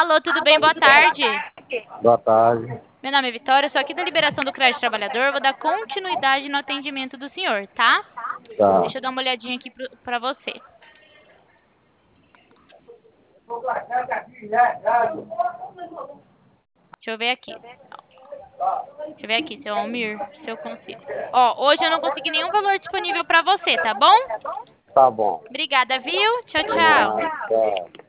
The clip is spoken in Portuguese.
Alô, tudo bem? Boa tarde. Boa tarde. Meu nome é Vitória, sou aqui da Liberação do Crédito Trabalhador. Vou dar continuidade no atendimento do senhor, tá? Tá. Deixa eu dar uma olhadinha aqui para você. Deixa eu ver aqui. Deixa eu ver aqui, seu Almir, se eu consigo. Ó, hoje eu não consegui nenhum valor disponível para você, tá bom? Tá bom. Obrigada, viu? Tchau, tchau. Tchau.